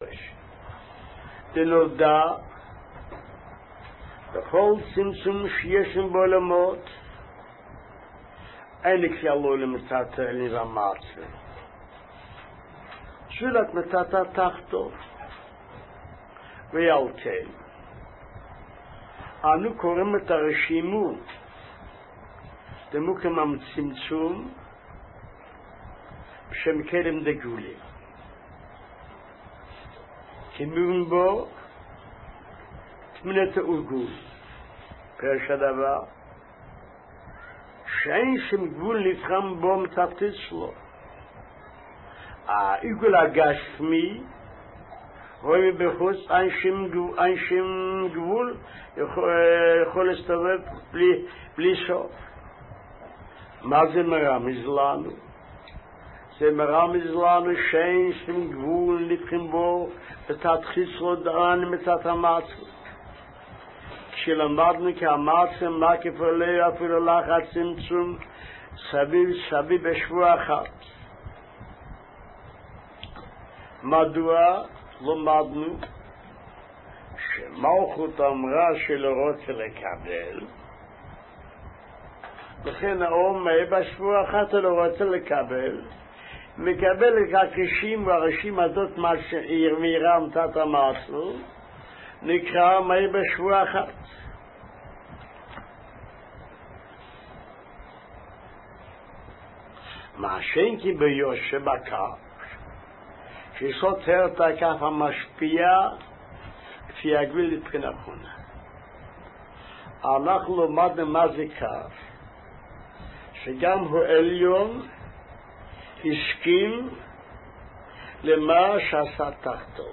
דנודע בכל צמצום שישם בעולמות אין כללו למתתלים והמצווה שולת מתתה תחתו ועל כן אנו קוראים את הרשימו דמוקם צמצום בשם קדם דגולים כמובן בו תמונת העוגול פרש הדבר שאין שם גבול נבחם בו מתחתית שלו העוגול הגשמי רואה בחוץ אין שם גבול יכול להסתובב בלי סוף מה זה מרמז לנו? זה מרמז לנו שאין שם גבול נבחם בו מתחתית שלו דרן מתחת המצב כשלמדנו כי המצב מקיף עולה אפילו לחץ צמצום סביב בשבוע אחת מדוע למדנו שמלכות אמרה שלא רוצה לקבל לכן האום בשבוע אחת לא רוצה לקבל מקבל את הקשים והראשים הזאת מה שהרמירה מתת המעשו נקרא מהי בשבוע אחת מה שאין כי ביושר בקר שסותר את הכף המשפיע כפי הגביל לבחינה אחרונה אנחנו למדנו מה זה כף שגם הוא עליון הסכים למה שעשה תחתו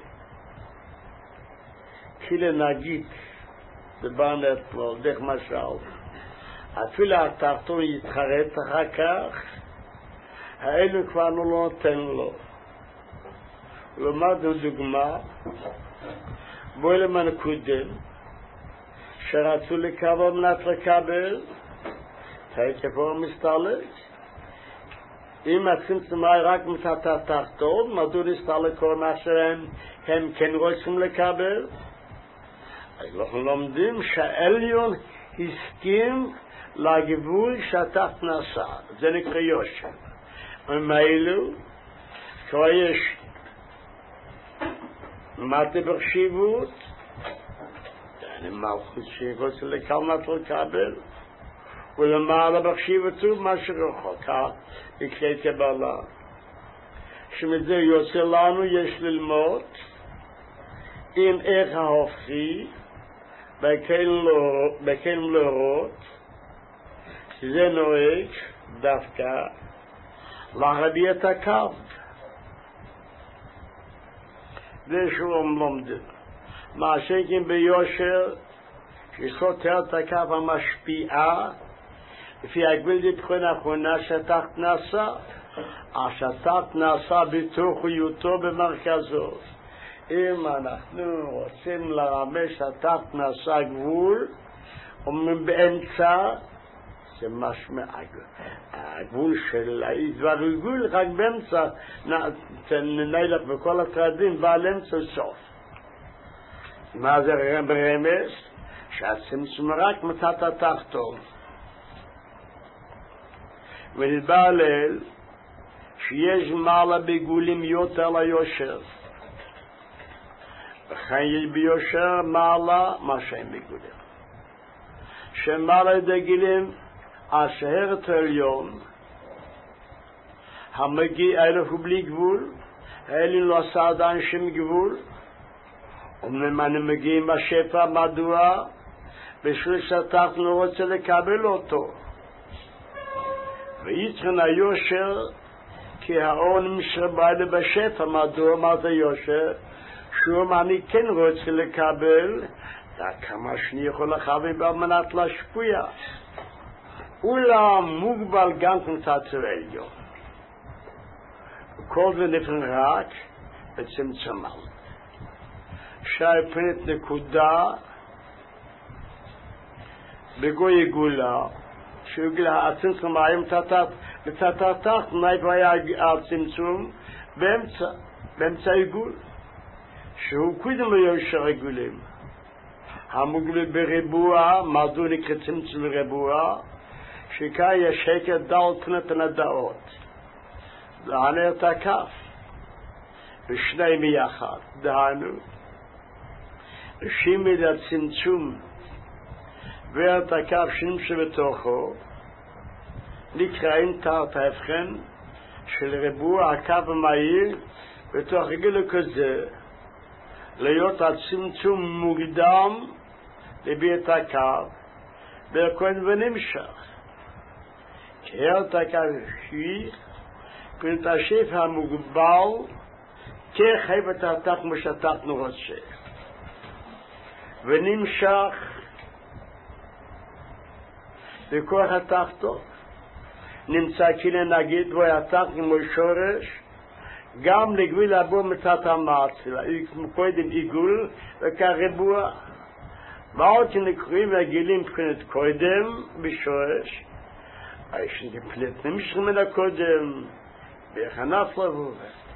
כי לנגיד דיברנו אתמול דרך משל אפילו התחתון יתחרט אחר כך האלו כבר לא נותן לו למדנו דוגמה בו למנקודם שרצו לקבל מנת לקבל תקפור מסתלק אם הצמצום רק מצאת התחתון מדוע נסתלק כל מה שהם כן רוצים לקבל אנחנו לומדים שהעליון הסכים לגבול שהתחת נעשה זה נקרא יושר ומאילו כבר יש מטה בחשיבות אני מלכות שרוצה לקבל ולמעלה בחשיבות מה שרחוקה בכלי קבלה שמזה יוצא לנו יש ללמוד עם איך ההופכי בכן להורות שזה נוהג דווקא להביע את הקו זה שהוא לומדים מה שכן ביושר שסותר את הקו המשפיעה לפי הגביל לבחון האחרונה שתחת נעשה השתחת נעשה בתוך היותו במרכזו אם אנחנו רוצים לרמש שתחת נעשה גבול ובאמצע זה משמע הגבול של דבר גבול רק באמצע נלך בכל התרדים בעל אמצע סוף מה זה ברמז? שהצמצום רק מצאת התחתון ולבעלל שיש מעלה בגולים יותר ליושר וכן יש ביושר מעלה מה שאין בגולים שמעלה דגילים השהרת העליון המגיע אלף ובלי גבול האלין לא עשה עדיין שם גבול אומנם אני מגיעים בשפע מדוע בשביל שאנחנו לא רוצה לקבל אותו ויתכן היושר כי העון שבא בשפע מדוע מה זה יושר שום אני כן רוצה לקבל כמה שאני יכול לחבר על מנת להשפיע אולם מוגבל גם קצת עליון כל זה נפרד רק בצמצומן שהפנת נקודה בגוי גולה שהגילה הצמצום היום תתתת נאי היה הצמצום באמצע עיגול שהוא קודם ליושר עיגולים. המוגבל בריבוע, מדוע נקרא צמצום ריבוע? שכאן יש שקר דל תנת הנדעות. דהנה את הכף. ושני מיחד. דהנו. שימי לצמצום. ואת הכף שנמצא בתוכו. נקראים תחת ההבחן של ריבוע הקו המהיר בתוך רגל כזה. להיות הצמצום מוקדם לביאת הקו והכהן ונמשך. כהרת הקו שיך כנתשף המוגבל כחי ותחתך משתך נורצ'ה ונמשך בכוח התחתו נמצא כנה נגיד בו התח כמו שורש גם לגביל הבוא מצאת המעצילה, קודם עיגול וכריבוע. ועוד שנקרואים והגילים מבחינת קודם בשורש, יש נפלט נמשך מן הקודם, בהכנף לבוא.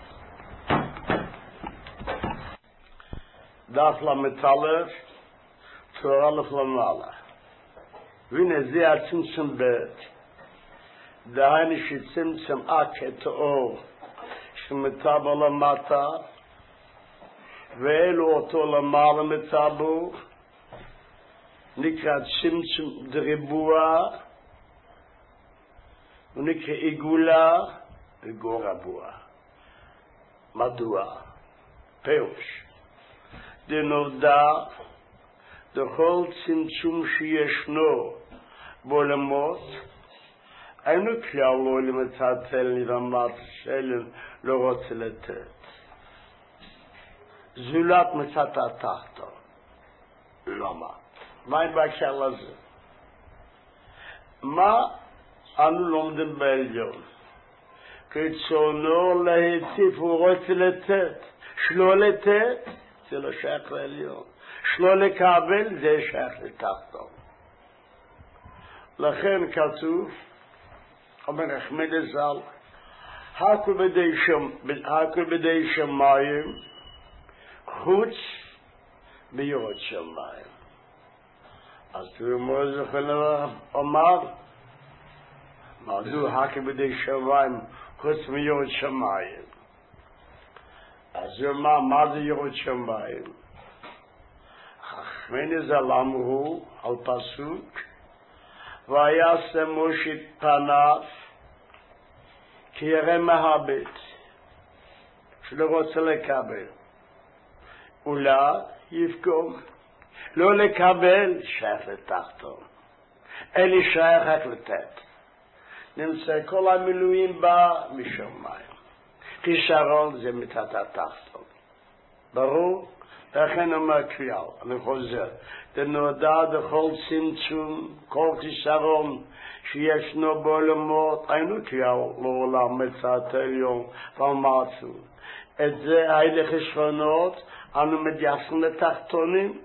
דף למצלף, תורה לפלמעלה. והנה זה הצמצם בית, דהיינו שצמצם את האור, שמטבע למטה ואלו אותו למעלה מטבעו נקרא צמצום דריבוע ונקרא עיגולה וגור רבוע. מדוע? פירוש דנודע דכל צמצום שישנו בעולמות אינו כלל לא למצטל נרמת שלם לא רוצה לתת. זולת מצאת התחתו. למה? מה בהקשר לזה? מה אנו לומדים בעליון? כרצונו להציף הוא רוצה לתת. שלא לתת זה לא שייך לעליון. שלא לקבל זה שייך לתחתו. לכן כתוב אומר רחמי לזל הכל בידי שמיים חוץ בירות שמיים. אז תראו זוכר אומר מדוע הכל בידי שמיים חוץ מירות שמיים. אז הוא אומר מה זה ירות שמיים? רחמי לזל אמרו על פסוק ויעשה משה פניו כי ירא מהבט שלא רוצה לקבל אולי יפגום לא לקבל שייך לתחתו אין לי שייך רק לתת נמצא כל המילואים בה משמיים חיסרון זה מתחת התחתו ברור? לכן אומר כלל, אני חוזר, דנודע דכל צמצום, כל חיסרון שישנו בעולמות, היינו כלל לעולם מצאת עליון ואמרנו. את זה האלה חסרונות, אנו מגייסים לתחתונים.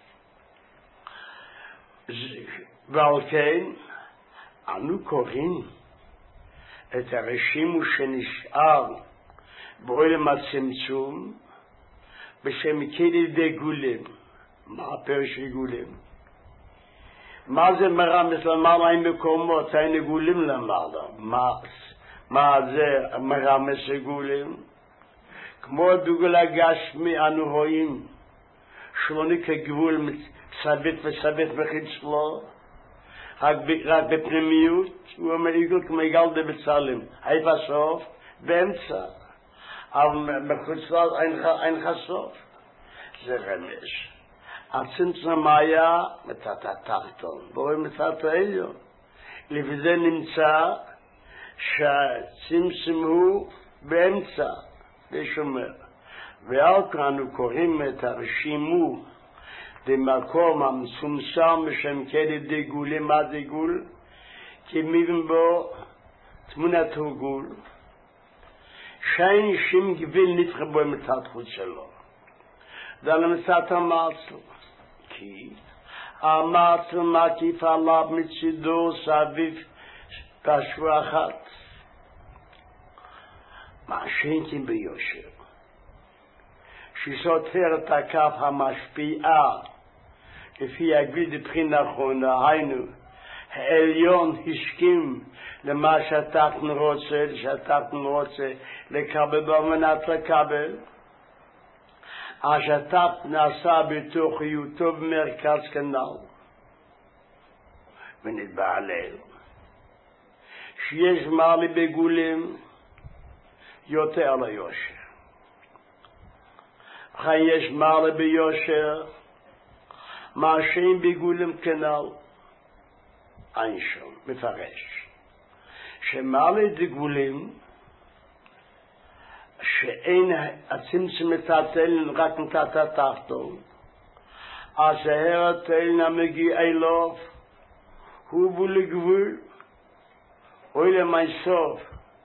ועל כן, אנו קוראים את הרשימו שנשאר בעולם הצמצום, בשם כדי דגולים. מה הפרש רגולים? מה זה מרמז למעלה עם מקומות? אין גולים למעלה. מה זה מרמז רגולים? כמו דוגל הגשמי אנו רואים שלוני כגבול סבית וסבית בחצלו רק בפנימיות הוא אומר עיגול כמו עיגל דבצלם איפה סוף? באמצע אבל בחוצות אין חסוף. זה רמז. הצמצום היה מצאת התחתון. בואי מצאת העליון. לפי נמצא שהצמצום הוא באמצע. ושומר. ועל כאן אנו קוראים את הרשימו במקום המצומצם בשם כדי דגולים. מה דגול? כי מבין בו תמונת גול. שאין שום גביל נתחה בו מצד חוץ שלו. ועל מצד המעצל. כי המעצל מקיף עליו מצידו סביב פשוע אחת. מה שאינתם ביושר. שסותר את הכף המשפיעה, לפי הגביל דבחין האחרונה, היינו, העליון הסכים למה שהתחתן רוצה לקבל במנת לקבל, השת"פ נעשה בתוך היותו במרכז כנ"ל, ונתבהלל שיש מעלה בגולים יותר ליושר. לכן יש מעלה ביושר מה שאין בגולים כנ"ל. איינשטיין מפרש שמעלה דגולים שאין הצמצום מטלטל רק מתחת התחתון, אז ההרתל המגיע אליו הוא בולגבול אוי למייסוף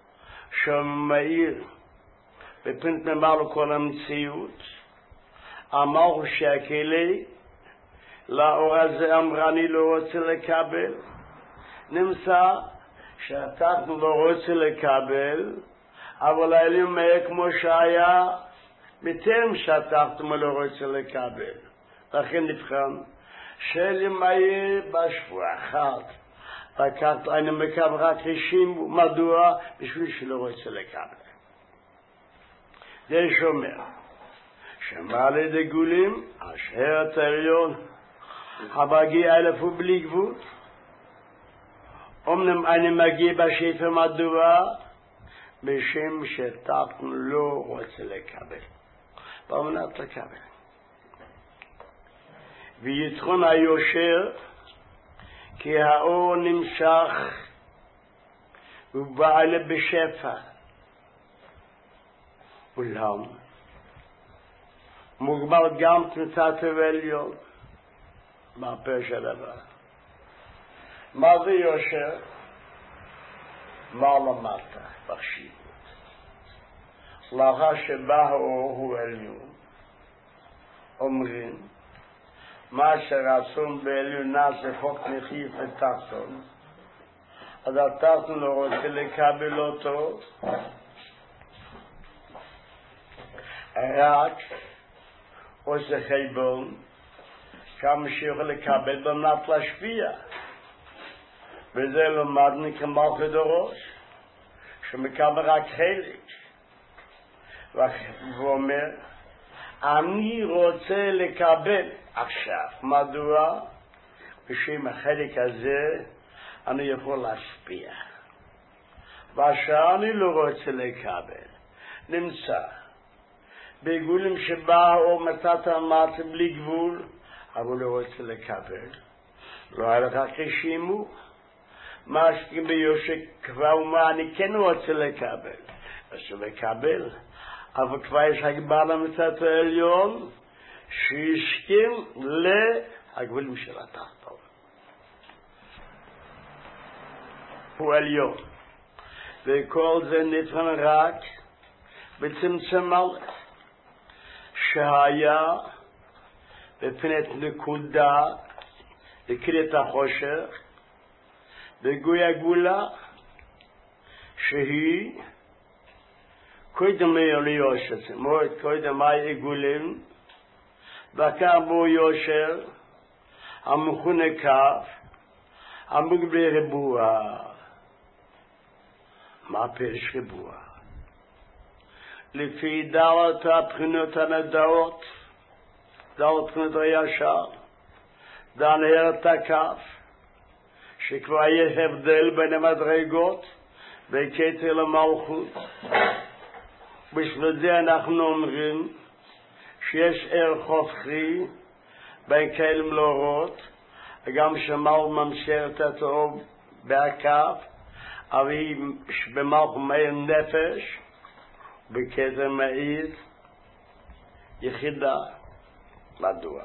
שמאיר בפרינט ממלא כל המציאות. אמר שהכלי לאור הזה אמרה אני לא רוצה לקבל, נמצא שאנחנו לא רוצה לקבל, אבל העליון מהר כמו שהיה בטרם שתחתם לא רוצה לקבל. לכן נבחן שהעליון מהר בשבוע אחת לקחת אני מקבל רק רשים, מדוע? בשביל שלא רוצה לקבל. זה שומר שמעלה דגולים אשר את העליון המגיע אליו הוא בלי גבול. אמנם אני מגיע בשפע, מדוע? בשם שתחתן לא רוצה לקבל, במנת לקבל. ויתרון היושר כי האור נמשך ובעלה בשפע, אולם מוגבל גם תנתת ועליון. מה פרש הדבר? מה זה יושר? מה למטה בחשיבות? לאחר שבא האור הוא עליון, אומרים מה שרצון בעליון נעשה חוק מחיף ותחתון, אז התחתון לא רוצה לקבל אותו, רק עושה חשבון כמה שיכול לקבל במנת להשפיע. וזה למדנו כמלכי דורות שמקבל רק חלק, והוא אומר אני רוצה לקבל עכשיו. מדוע? בשם החלק הזה אני יכול להשפיע, ושאני לא רוצה לקבל נמצא בגבולים שבא או מתת המעט בלי גבול, אבל לא רוצה לקבל. לא היה לך כשימו מה שביושר כבר ומה אני כן רוצה לקבל, אז הוא לקבל, אבל כבר יש הגבלה מצד העליון שהסכים להגבולים של התחתון. הוא עליון, וכל זה נתרן רק בצמצם א' שהיה בפנת נקודה לקראת החושך בגוי הגבולה שהיא קודם ליושר, קודם היה עיגולים וכך בו יושר המכונה כף המוגבל ריבוע. מה פרש ריבוע? לפי דעת הבחינות הנדעות, דעת בחינות הישר, דעת הכף, שכבר יש הבדל בין המדרגות וכתר למלכות. בשביל זה אנחנו אומרים שיש ערך הופכי בין כלים לאורות, וגם שמל ממשר את הטוב בהכף, אבל במלכות מאיר נפש, בכתר מאיר יחידה. מדוע?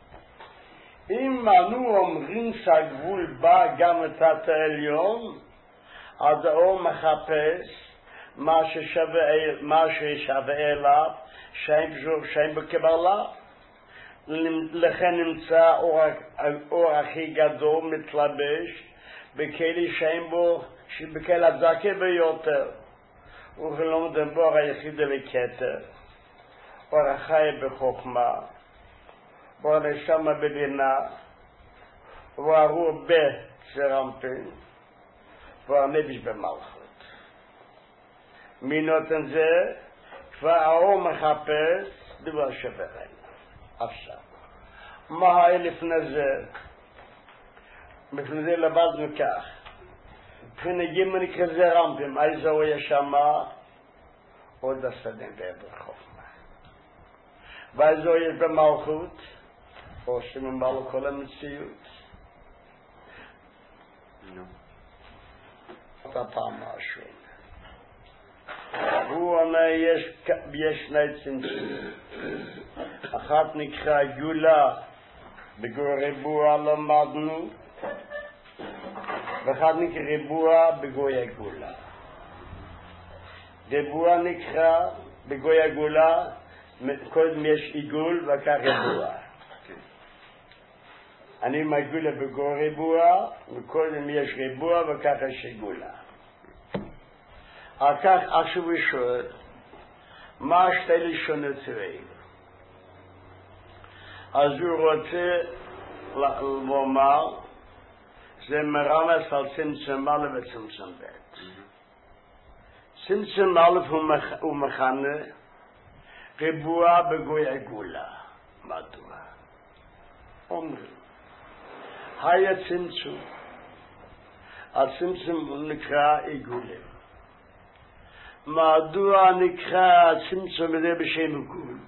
אם אנו אומרים שהגבול בא גם לתת העליון, אז האור מחפש מה ששווה אליו, שאין בקבלה. לכן נמצא האור הכי גדול מתלבש בכלי שאין בו, בכלי הזקה ביותר, ולא מדבר היחיד לכתר. אור החי בחוכמה, ואור הנשמה בבינה, ואור הרוח בצרמפין, ואור הנפש במלכות. מי נותן זה? כבר האור מחפש דבר שברן. עכשיו, מה היה לפני זה? לפני זה לבדנו כך. מבחינה גימן כזה רמפים, איזו ישמה, עוד הסדים בעבר חוכמה. ואיזו יש במלכות, או שממלא כל המציאות. אותה פעם משהו. הוא אומר, יש שני צמצום. אחת נקרא גולה, בגור ריבוע למדנו, ואחת נקרא ריבוע בגוי הגולה. ריבוע נקרא בגוי הגולה, קודם יש עיגול וכך ריבוע. אני מגולה בגוי ריבוע, וקודם יש ריבוע וכך יש עיגולה. אחר כך עכשיו הוא שואל, מה שתי לשונות האלה? אז הוא רוצה לומר, זה מרמז על צמצום א' וצמצום ב'. צמצום א' הוא מכנה ריבוע בגוי עגולה. מדוע? אומרים, היה צמצום. הצמצום נקרא עיגולים. מדוע נקרא צמצום הזה בשם עיגול?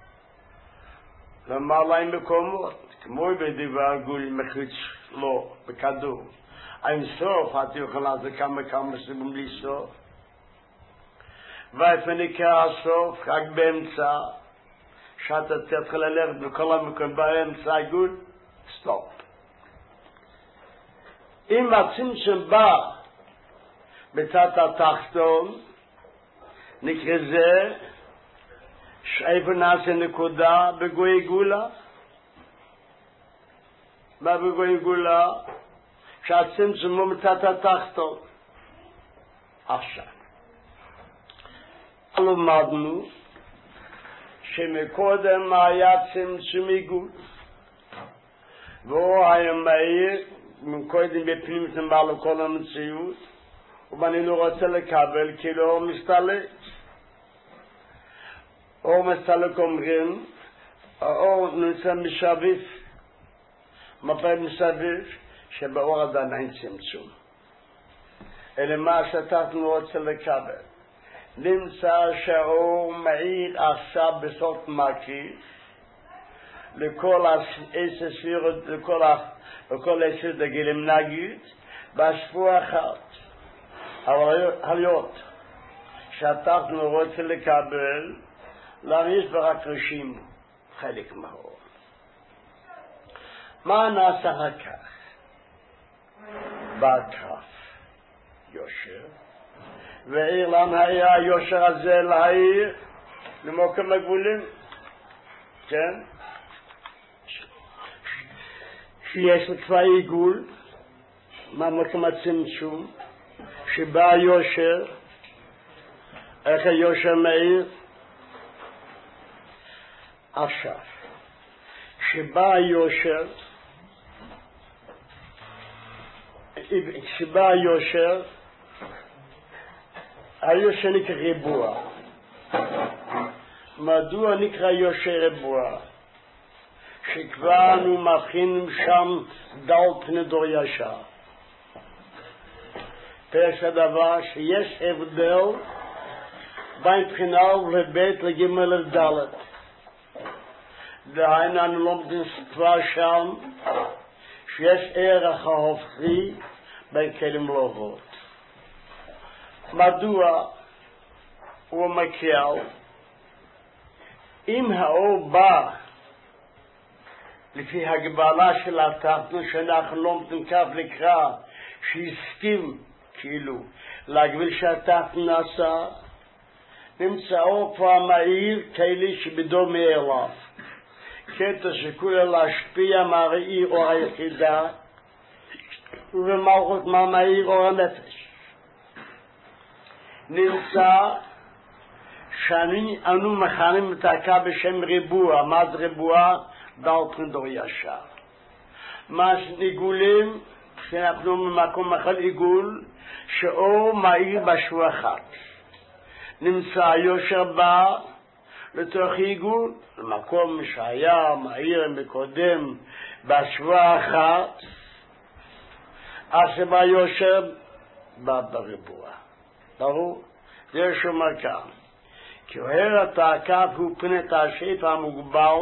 למה להם מקומות? כמו בדבר עיגול מחוץ לא, בכדור. אין סוף, אתה יכול לעשות כמה סיבובים בלי סוף. ואיפה נקרא הסוף? רק באמצע. שאתה תתחיל ללכת בכל המקום באמצע עיגול, סטופ. אם הצמצום בא בצד התחתון, נקרא זה שאיפה נעשה נקודה בגוי גולה. מה בגוי גולה? שהצמצום הוא מצד התחתון. עכשיו, למדנו שמקודם היה צמצום עיגול, והוא היה מהיר מקודם בפנים שמבא לכל המציאות, ואני לא רוצה לקבל כאילו הוא מסתלק. הוא מסתלק אומרים, הוא נמצא משביף, מפה מסביב, שבאור עדיין אין צמצום. אלא מה שאנחנו רוצה לקבל. נמצא שהאור מאיר עכשיו בסוף מקיף, לכל עשר ספירות, לכל עשר דגלים נגיד, בשבוע אחת. אבל היות שאנחנו רוצים לקבל, להריש ברק ראשים חלק מהאור. מה נעשה הכך? בכף יושר, ועיר למה היה היושר הזה להעיר למוקם הגבולים? כן? שיש כבר עיגול מהמקום הצמצום, שבא היושר, איך היושר מאיר? עכשיו, שבא היושר, היושר נקרא ריבוע. מדוע נקרא יושר ריבוע? שכבר אנו מבחינים שם דל פני דור ישר. פרש הדבר שיש הבדל בין בחינה ובית לג' לד'. דהיינו אנו לומדים כבר שם שיש ערך ההופכי בין כלים לאורות. מדוע הוא מקל? אם האור בא לפי הגבלה של התחתון שאנחנו לומדים כף לקרוא שהסכים כאילו להגביל שהתחתון נעשה, נמצא אור כבר מהיר כאלה שבדומה אליו. קטע שכולה להשפיע מהראי אור היחידה ובמלכות מהמאיר אור הנפש. נמצא שאני אנו מכנים את הקו בשם ריבוע. מה זה ריבוע? דלתון דור ישר. מה עיגולים? כשאנחנו במקום אחד עיגול שאור מאיר בשבוע אחת. נמצא יושר בא לתוך עיגול, למקום שהיה מאיר מקודם בשבוע אחת, אז שבא יושר בא בריבוע. ברור? זה שאומר כאן. כי אוהר את הקו הוא פנת השפע המוגבל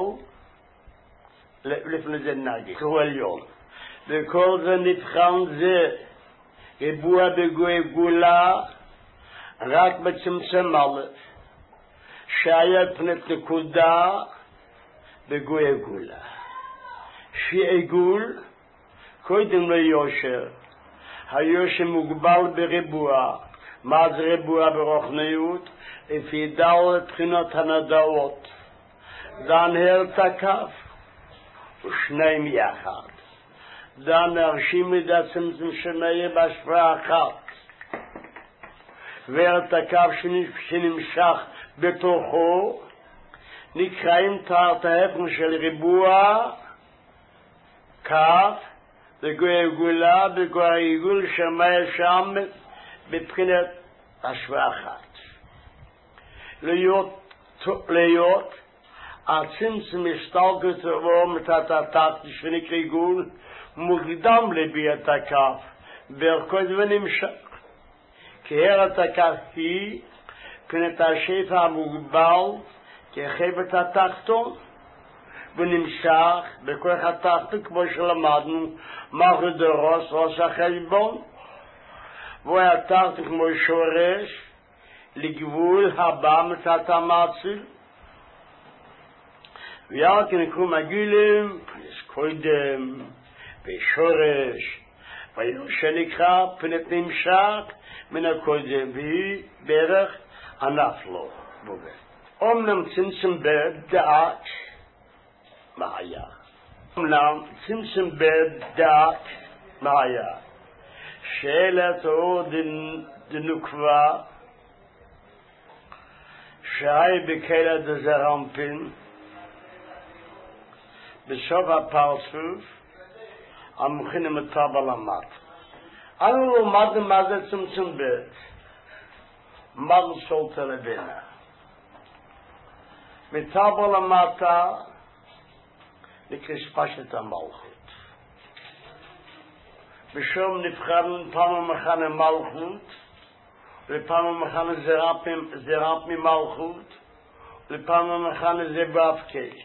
לפני זה נגיד, הוא עליון. וכל זה נבחן זה ריבוע בגוי גולה רק בצמצם א' שהיה פנת נקודה בגוי גולה. שעיגול קודם ליושר. היושר מוגבל בריבוע. מה זה ריבוע ברוחניות? לפי דל בחינות הנדעות. דן הרץ הקו ושניהם יחד. דן הרשים את הצמצום שמאיר בשבוע אחת. ואת הקו שנמשך בתוכו נקראים תחת ההפך של ריבוע קו בגוי עיגולה בגוי עיגול שמאיר שם בבחינת השבוע אחת. להיות הצמצום השתלטות עבור מתחת שנקרא עיגול מוקדם לביאת הקו בערכות ונמשך. כי הרת הקו היא פנת השפע המוגבל כחפץ התחתון ונמשך בכוח התחתון כמו שלמדנו מלכות דורות ראש החשבון והוא התחתון כמו שורש לגבול הבא מצד המציל. ויחד נקרום הגילים קודם בשורש ויושר נקרא פנת נמשך מן הקודם והיא בערך ענף לו. אומנם צמצם בדעת מה היה? אומנם צמצם בדעת מה היה? שאלת אור דנוקבה שהי בקהילת דזרמפין בסוף הפרצוף המכינים את הבלמת. אנו לומדים מה זה צמצום בית. מה זה סולת לבינה. מטבל למטה נקרספשת המלכות. ושום נבחרנו פעם מחנה מלכות לפעם מחנה זרap ממלכות לפעם מחנה זבאפקי.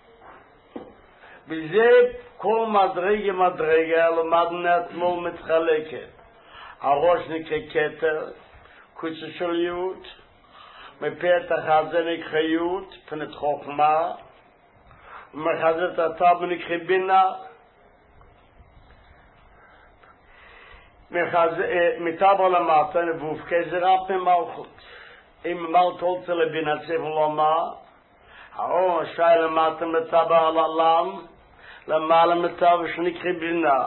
וזה כל מדרגה למדנו אתמול מתחלקת. הראש נקרא כתר, קוצה של יוד, מפתח הזה נקרא יוד, פנת חוכמה, ומחזת הטב נקרא בינה, מטבר למטה נבופקי זרap ממלכות. אם מלכות הולצה לבינה צריך לומר, האור שי למטה מטבר על העולם, למעלה מטבר שנקרא בינה.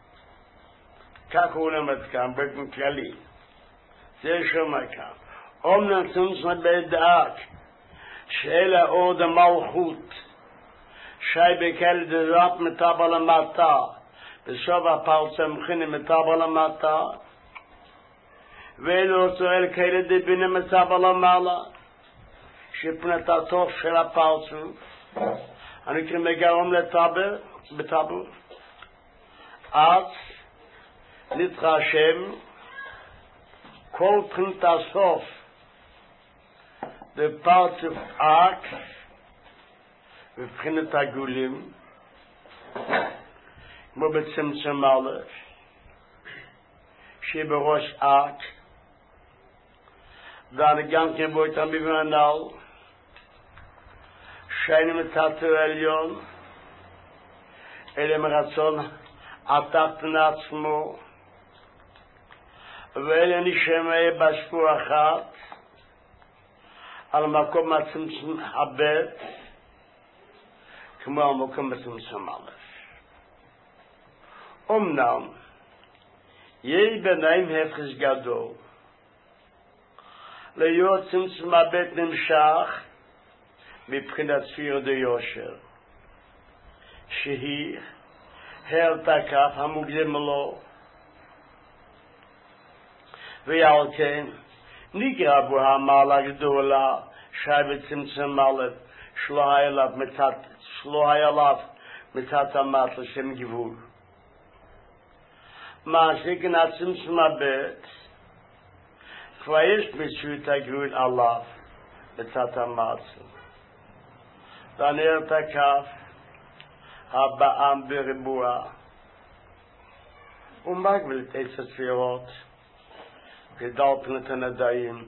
כך הוא למד כאן, באופן כללי. זה שומע כאן. אומנם צמצום בדעת, שאלה עוד המלכות, שי בקהילת דזרap מטבר למטה, בסוף הפרצה מכינים מטבר למטה, ואלו צועל קהילת דבינה מטבר למעלה, שפנת התוך של הפרצוף, אני קוראים מגרום לטבר, בטבר, אז נתרשם כל פנת הסוף בפרצוף אק ובחינת הגולים כמו בצמצום א' שבראש אק ואני גם כן בו איתם בבנל שיינים מתחתו עליון אלה מרצון התחתון עצמו ואלה נשמע בשבוע אחת על מקום הצמצום הבית כמו המקום הצמצום א'. אמנם יש ביניהם הפרש גדול להיות צמצום הבית נמשך מבחינת ספירת היושר, שהיא הרתקף המוקדם לו, ועל כן נקרא בו המעלה הגדולה שי בצמצום א' שלא היה עליו מצד המת לשם גבול. מה שכן הצמצום הבית כבר יש מציאות הגבול עליו מצד המת, והנר תקף הבעם בריבוע ומגביל את עץ הספירות גדל פנת הנדעים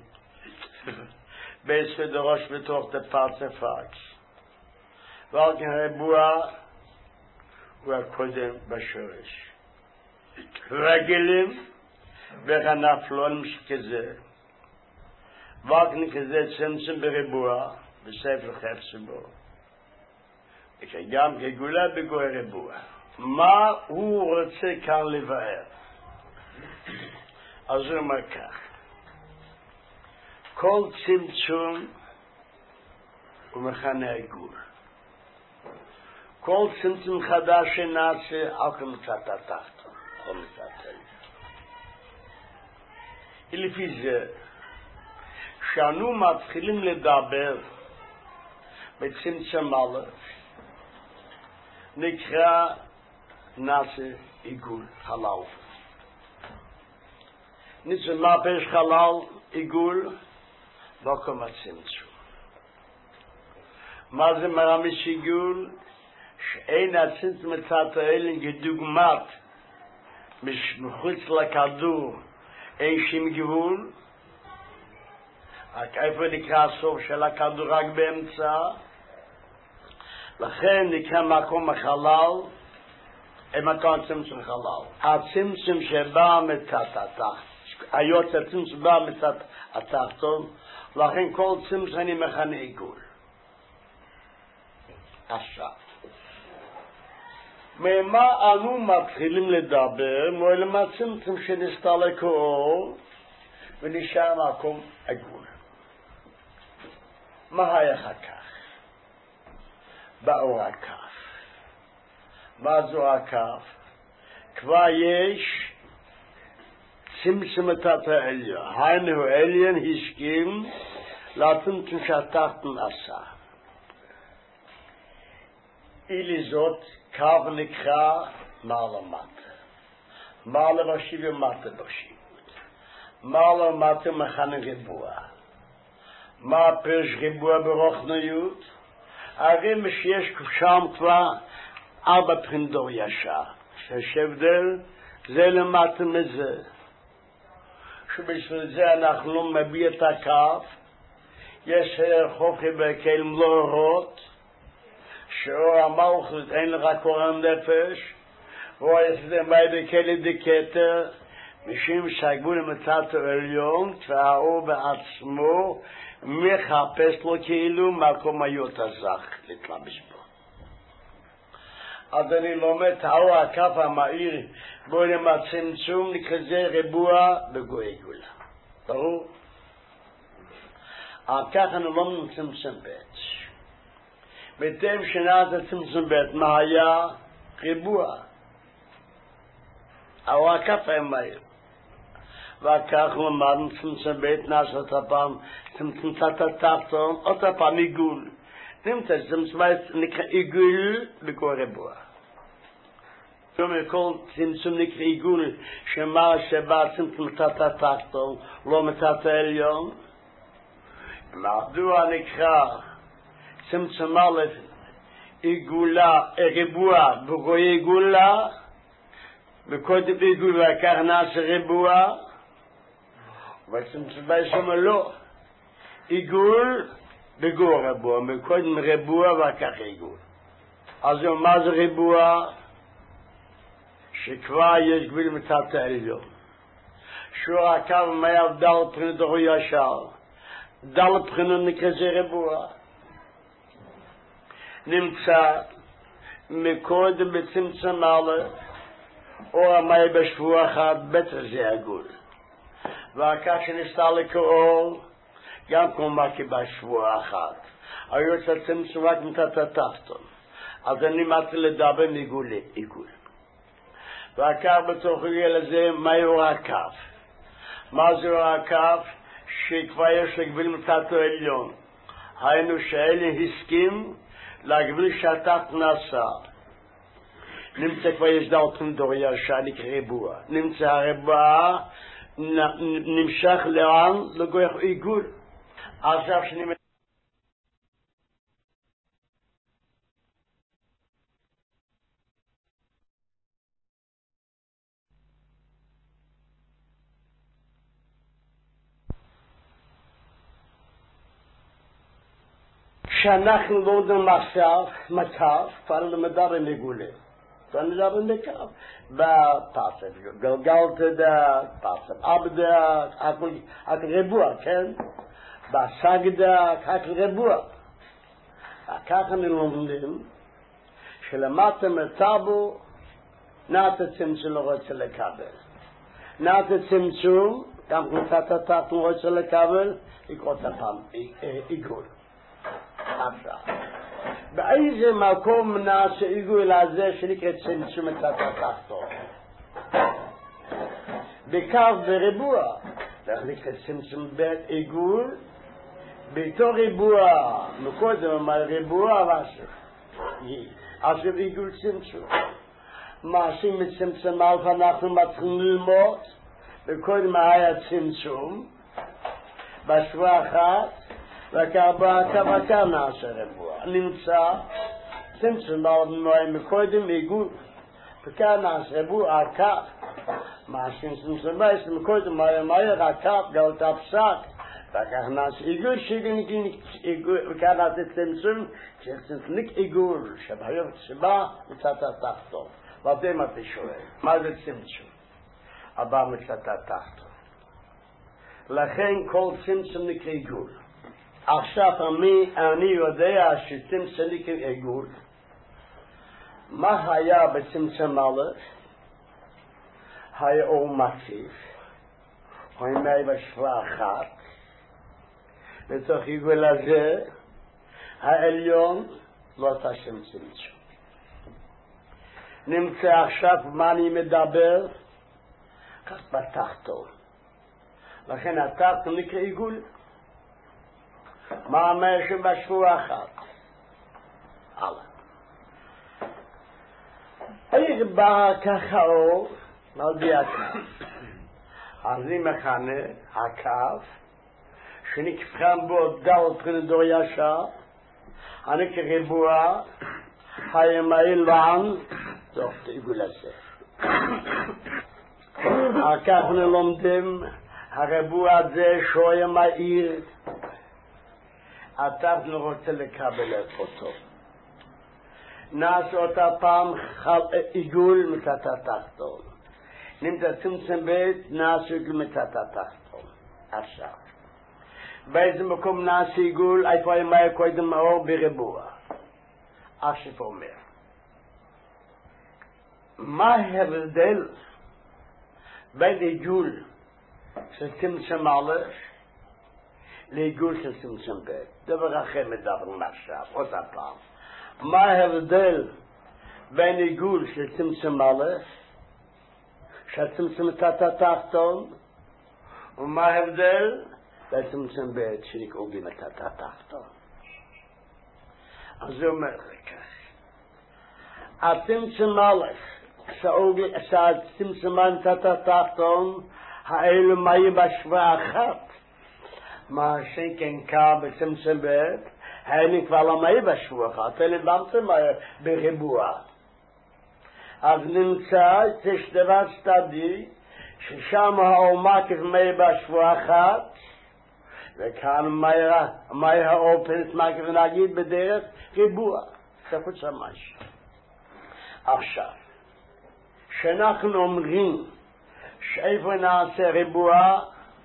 בעשר דרוש בתוך דפרצפקס, ועל כן ריבוע הוא הקודם בשורש. רגילים וחנפלון כזה, ועל כן כזה צמצם בריבוע בספר חפץ בו, וגם כגולה בגוי ריבוע. מה הוא רוצה כאן לבאר? אז הוא אומר כך, כל צמצום הוא מכנה עיגול. כל צמצום חדש שנעשה על כמצאת התחתון, או מצאת העליון. לפי זה, כשאנו מתחילים לדבר בצמצום א', נקרא נעשה עיגול חלל. נצא מה פרש חלל עיגול? לא כמו צמצום. מה זה מרמז עיגול? שאין הצמצום מצד העליון כדוגמת מחוץ לכדור אין שום גבול, רק איפה נקרא הסוף של הכדור? רק באמצע. לכן נקרא מקום החלל מקום צמצום חלל. הצמצום שבא מצד התחתון, היות הצמצום בא מצד התחתון, לכן כל צמצום אני מכנה עיגול. עכשיו, ממה אנו מתחילים לדבר? מועלם הצמצום שנסתלק האור ונשאר מקום עיגול. מה היה אחר כך? באור הכף. מה זו הכף? כבר יש צמצום מצד העליון. היינו העליון הסכים לצמצום שהתחתון עשה. אלי זאת קו נקרא מעלה מטה. מעלה בשיב ומטה בשיבות. מעלה מטה מכנה ריבוע. מה פרש ריבוע ברוחניות? הרי שיש שם כבר 4 בחינות ישר. שיש הבדל זה למטה מזה. שבשביל זה אנחנו לא מביע את הכף. יש חופי בכלים לא אורות, שאור המלכות אין לך קורן נפש, והוא יסדם בי בכלי דקטר, משום שהגבול מצד העליון, והאור בעצמו מחפש לו כאילו מקום היות הזך להתלבש בו. אז אני לומד האור הכף המאיר בו למצמצום לכזה ריבוע בגוי עיגולה. ברור? על כך אני לא מצמצם בית. בטבע שנעת הצמצום בית, מה היה? ריבוע. האור הכף היה מאיר. וכך למדנו צמצום בית נעשת הפעם צמצום צד התחתון, עוד הפעם עיגול. נמצא צמצום בית נקרא עיגול בגוי ריבוע. כל צמצום נקרא עיגול שמה שבא צמצום מצד התחתון, לא מצד העליון. מדוע נקרא צמצום א' עיגולה, ריבוע בגוי עיגולה, וקודם עיגול וכך נעשה ריבוע, וצמצום בית שמה לא. עיגול בגוי ריבוע, וקודם ריבוע וכך עיגול. אז מה זה ריבוע? שכבר יש גבול מצד העליון. שור הקו מהר דל בחינות דור ישר. דל בחינות נקרא זה ריבוע. נמצא מקודם בצמצום א' אור המאיר בשבוע אחד בטח זה עגול. וכך שנסתלק האור גם כמו שבשבוע אחת. היו צמצום רק מתחת התחתון. אז אני מתחיל לדבר מעיגול. והקו בתוך הגיל הזה, מהי הכף? מה זה הכף? שכבר יש לגביל מתחת העליון. היינו שהאלה הסכים להגביל שהתחת נעשה. נמצא כבר יש דלתון דוריה שעניק ריבוע. נמצא הריבוע נמשך לאן? לגויח עיגול. עכשיו שנמצא שאנחנו לא יודעים מצב, כבר למדע במגולה. כבר נדע במקו. בפסף, גלגלת דק, פסף עבדק, הכל ריבוע, כן? בסגדק, הכל ריבוע. ככה נלמדים, שלמטה מטאבו, נעתה צמצום לא רוצה לקבל. נעתה צמצום, גם קבוצת התחת לא רוצה לקבל, יקרות הפעם עיגול. עכשיו, באיזה מקום נעשה עיגול הזה שנקרא צמצום מתחת התחתון? בקו בריבוע, נקרא צמצום בית עיגול, בתור ריבוע, מקודם אמר ריבוע עכשיו עיגול צמצום. מעשים מצמצם אלף אנחנו מתחילים ללמוד, וקודם היה צמצום, בשבוע אחת, וכאן נעשה ריבוע. נמצא צמצום מקודם עיגול, וכאן נעשה ריבוע הכף. מעשים צמצום בייס, מקודם מהר הכף, גלת הפסק, וכך נעשה עיגול, וכאן נעשה צמצום, שצמצום עיגול, שבא מצד התחתון. ואתם אתה שואל, מה זה צמצום? הבא מצד התחתון. לכן כל צמצום נקרא עיגול. עכשיו אני יודע שצמצום נקרא עיגול. מה היה בצמצום א'? היה אור מקיף. היה בשבוע אחת. בתוך עיגול הזה, העליון לא עשה שם צמצום. נמצא עכשיו מה אני מדבר? כך בתחתון. לכן התחתון נקרא עיגול. מה אומר שבשבוע אחת? הלאה. איך בא ככה אור? נלבי הכף. אז אני מכנה הכף, שנקפחם בו דלת דור ישר, אני כריבוע, הימאי לאן, טוב, עיגול הזה. כך נלומדים, הריבוע הזה שויה מהיר, אתה לא רוצה לקבל אותו. נעשה אותה פעם עיגול מתחת התחתון. נמצא צמצום בית, נעשה עיגול מתחת התחתון. עכשיו. באיזה מקום נעשה עיגול, איפה היה מהר קודם מאור בריבוע. עכשיו אומר. מה ההבדל בין עיגול של צמצום א' לעיגול של צמצום ב'? דבר אחר מדברים עכשיו, עוד פעם. מה ההבדל בין עיגול של צמצום א' שהצמצום מתחת התחתון, ומה ההבדל בין צמצום ב' שנקראו מתחת התחתון? אז הוא אומר כך. הצמצום א' שהצמצום מתחת התחתון האלו מהי בשבוע אחת, מה שכן כאן בצמצום ב' האלה כבר לא מהי בשבוע אחת, אלה במתם בריבוע. אז נמצא יש דבר צדדי ששם העומק מהי בשבוע אחת, וכאן מהי האופן מקף נגיד בדרך ריבוע. תפות שמש. עכשיו, שאנחנו אומרים שאיפה נעשה ריבוע,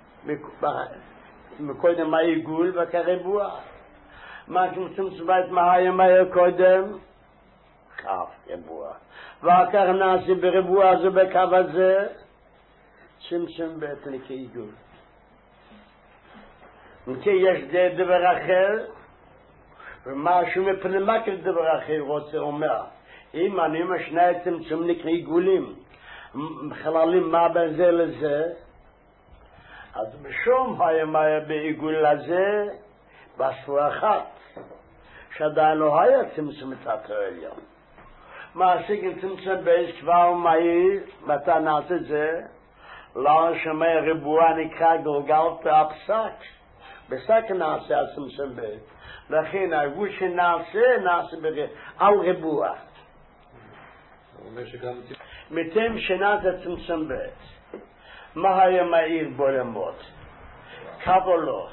מקודם מה עיגול וכריבוע. מה צמצום בית מה היה מהר קודם? כף ריבוע. ואחר נעשה בריבוע הזה בקו הזה, צמצום בית נקרא עיגול. כי יש דבר אחר, ומשהו מפנימה כדבר אחר רוצה אומר. אם אני משנה צמצום נקרא עיגולים, חללים מה בין זה לזה, אז בשום היה בעיגול הזה, בשבוע אחת, שעדיין לא היה צמצום מצד העליון. מעסיק עם צמצום בייס כבר מהיר, מתי נעשה את זה? לא שמע ריבוע נקרא גלגל הפסק. בסק נעשה הצמצום בייס. לכן הגבול נעשה על ריבוע. מתם שנעשה צמצום בייס. מה היה מהיר בו למות? קו או לא?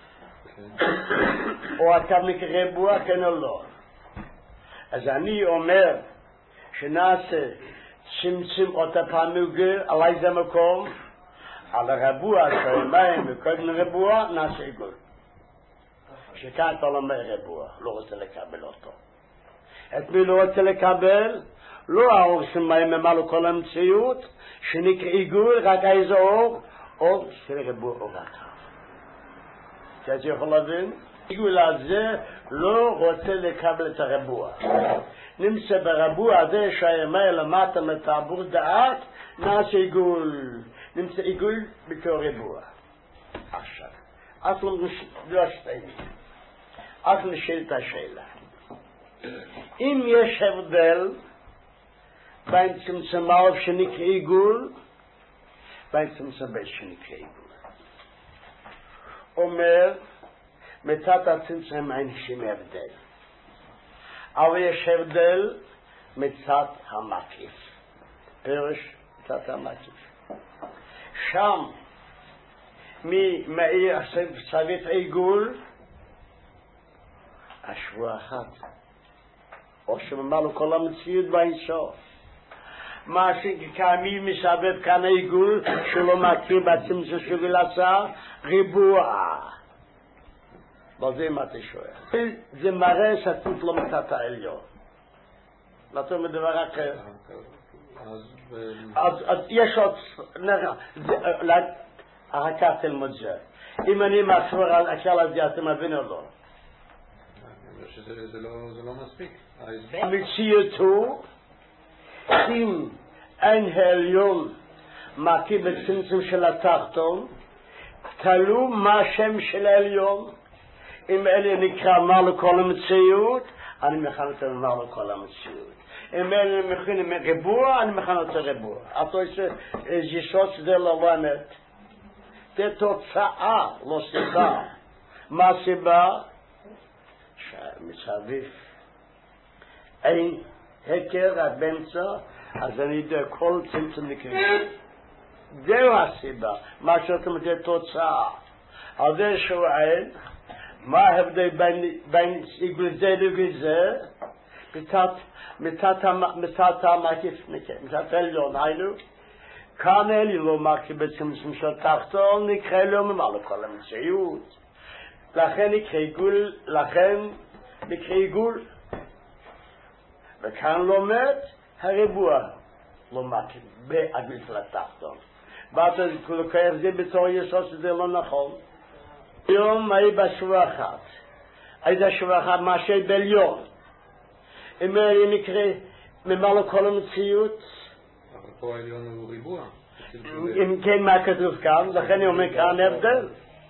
או הקו נקרא ריבוע כן או לא? אז אני אומר שנעשה צמצום אותה פעמוגה על איזה מקום, על הרבוע שהמים וקודם רבוע נעשה עיגול. שכאן אתה לא רבוע, לא רוצה לקבל אותו. את מי לא רוצה לקבל? לא האור שמים ממלא כל המציאות, שנקרא עיגול, רק איזה אור של רבוע או רחב. שאתה יכול להבין? עיגול הזה לא רוצה לקבל את הרבוע. נמצא ברבוע הזה שהימי למטה מתעבור דעת, נעשה עיגול. נמצא עיגול בתור רבוע. עכשיו, אז לא שתיים. אז נשאל את השאלה. אם יש הבדל בין צמצום א' שנקרא עיגול, בין צמצום ב' שנקרא עיגול. אומר, מצד הצמצום אין שום הבדל. אבל יש הבדל מצד המקיף. פירוש מצד המקיף. שם מאיר סביב עיגול השבוע אחת. או שממלא כל המציאות באינסוף. מה שקיימים מסביב כאן עיגול שלא מכיר בצמצום של עשה ריבוע. אבל זה מה אתה שואל. זה מראה שהצמצום לא מצד העליון. נתון מדבר אחר. אז יש עוד הרקע תלמוד זה. אם אני מסבור על השאל הזה, אתם מבין או לא? זה לא מספיק. המציאות הוא, אם אין העליון מכיר בצמצום של התחתון, תלו מה השם של העליון. אם אלה נקרא מה לכל המציאות, אני מכן אותו מה לכל המציאות. אם אלה מכינים ריבוע, אני מכן אותו ריבוע. אתה עושה יסוד זה לא אמת. זה תוצאה, לא סיבה. מה הסיבה? שמסביב אין הכר עד באמצע, אז אני יודע כל צמצום נקרא. זהו הסיבה. מה שאתה מדבר תוצאה. על זה שואל, מה ההבדל בין עיגול זה לעיגול זה? מצד המקיף, מצד העליון, היינו, כאן העליון לא מכיר בצמצום של תחתון, נקרא לו ממלא כל המציאות. לכן נקרא עיגול. וכאן לומד הריבוע לא מכיר בעיגול של התחתון. ואתה לוקח זה בתור יסוד שזה לא נכון. היום היה בשבוע אחת. היה שבוע אחת משהו בעליון. אם היה נקרא ממלא כל המציאות. אבל פה העליון הוא ריבוע. אם כן מה כתוב כאן, לכן אני אומר כאן הבדל.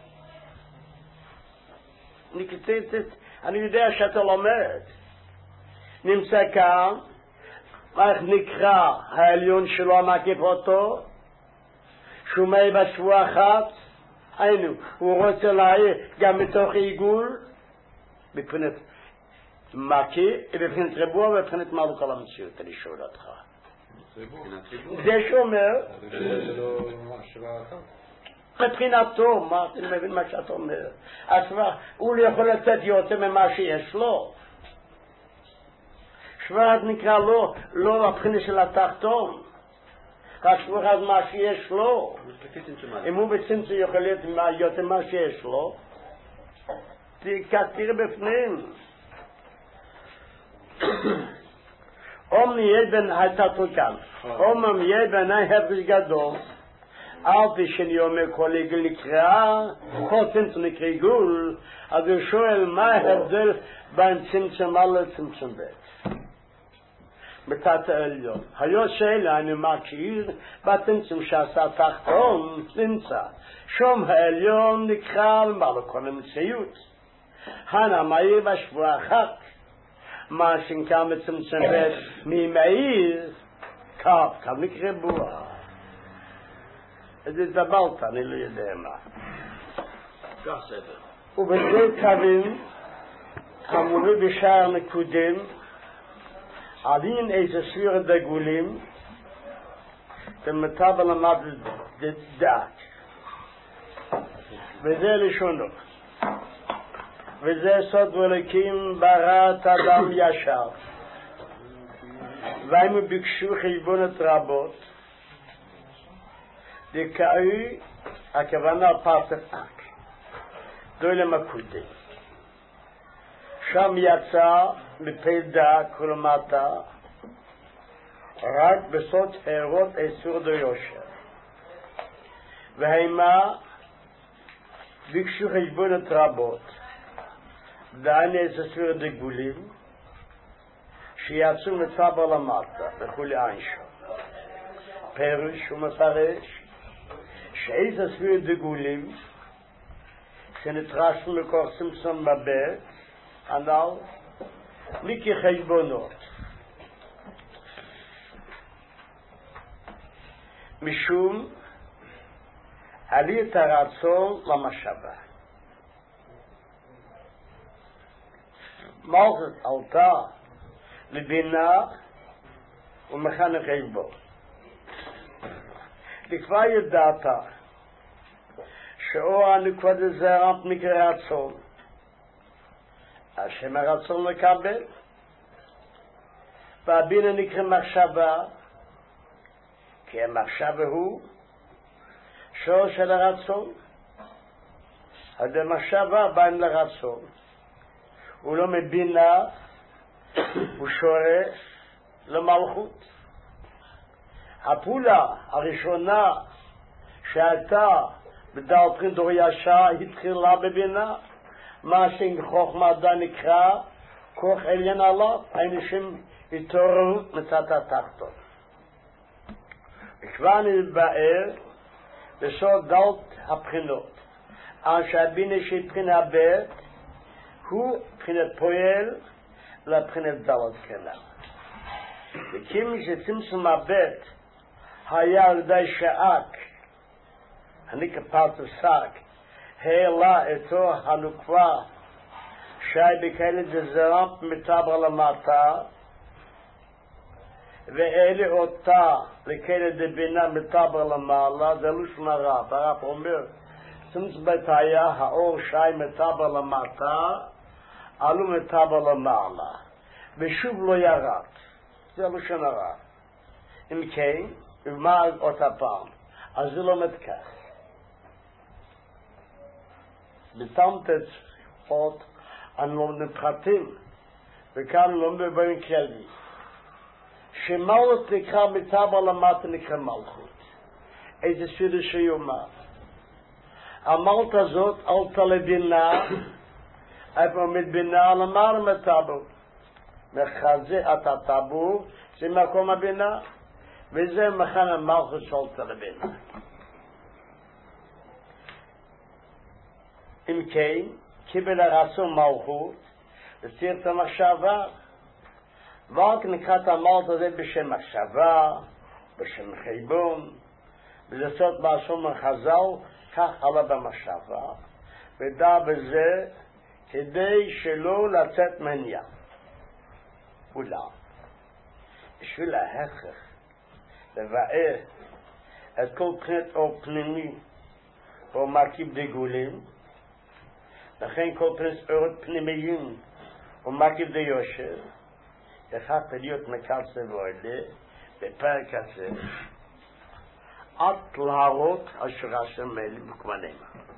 אני יודע שאתה לומד. נמצא כאן, איך נקרא העליון שלו מקיף אותו, שומע בשבוע אחת, היינו, הוא רוצה להעיר גם מתוך עיגול, מבחינת מקיף, מבחינת ריבוע ובבחינת מה לכל המציאות, אני שואל אותך. זה שאומר, זה לא שבוע אחת. מבחינתו, אני מבין מה שאתה אומר. אז הוא לא יכול לצאת יותר ממה שיש לו. שבועת נקרא לא הבחינה של התחתון. השבועת מה שיש לו. אם הוא בצמצום יכול להיות יותר מה שיש לו, תראה בפנים. אומן יהיה בין התתו כאן. אומן יהיה בין ההפרש גדול. אל תשניומי כל עגל נקרא, כל צמצום נקרא עיגול, אז הוא שואל מה ההבדל בין צמצום א' לצמצום ב'. בתת העליון. היו שאלה, אני מכיר, בצמצום שעשה תחתון, נמצא. שום העליון נקרא למעלה כל המציאות. הנמאיר בשבוע אחת, מה שנקרא מצמצם ב' ממאיר, קו נקרא בועה. זה דבלת, אני לא יודע מה. כך סדר. ובזה קווים, המורי בשער נקודים, עלין איזה ספיר דגולים, ומטב למד דעת. וזה לשונות. וזה סוד ולקים בראת אדם ישר. והם ביקשו חשבונות רבות, דקאי הכוונה פרטק, דוי למקודי. שם יצא מפלדה כלמטה, רק בסוד הערות איסור דו יושר. והימה ביקשו חשבונות רבות, דעני איזה ספיר דגולים, שיצאו מצבר למטה, וכולי איינשו. פרש ומפרש, שאיזה ספיר דגולים, שנתרשנו לכוח צמצום בבית, הנ"ל, מיקי חשבונות. משום עלי את הרצון למחשבה. מלכות עלתה לבינה ומכנה חשבון. כבר ידעת שאור הנקודת זרעת מקרה רצון, השם הרצון לקבל, והבינה נקרא מחשבה, כי המחשבה הוא שור של הרצון. המחשבה בין לרצון, הוא לא מבינה, הוא שורש למלכות. הפעולה הראשונה שהייתה בדרכין דור ישר התחילה בבינה, מה שחוכמה דה נקרא כוח עליון עליו, האנשים התעוררו מצד התחתון. וכבר נתבאר בסוד דלת הבחינות, שהבינה שבחינה ב' הוא בחינת פועל לבחינת דלת כלה. וכיוון שצמצום הב' היה על ידי שאק, אני כפרט ושק, העלה אתו הנוקבה שי בכאלה דזרמת מטבר למטה, ואלה אותה לכאלה דבינה מטבר למעלה, זה לא שום הרב. הרב אומר, צמצום ב' היה האור שי מטבר למטה, עלו מטבר למעלה, ושוב לא ירד. זה לא שום הרב. אם כן, ומה אותה פעם? אז זה לא מתכך. בתמתת עוד אני לומד פרטים, וכאן לומד בבאים כלבי. שמלכות נקרא מטבר למטה נקרא מלכות. איזה ספירה שיאמר. המלכות הזאת עלתה לבינה, איפה עומד בינה למעלה מטבר. מחזה את הטבור, זה מקום הבינה, וזה מכן המלכות שעלתה לבינה. אם כן, קיבל הרצון מלכות, וצריך את המחשבה, ורק נקראת המלכות הזה בשם מחשבה, בשם חשבון, וזה סוד מעשום החז"ל, כך עלה במחשבה, ודע בזה כדי שלא לצאת מעניין. אולם, בשביל ההכרח, לבאר את כל בחינת אור פנימי, או מרכיב דגולים, לכן כל פרס אורות פנימיים ומקיף דיושר אחד להיות מקצה ועולה בפרק הזה עד להראות השורה של מילי בקמנים.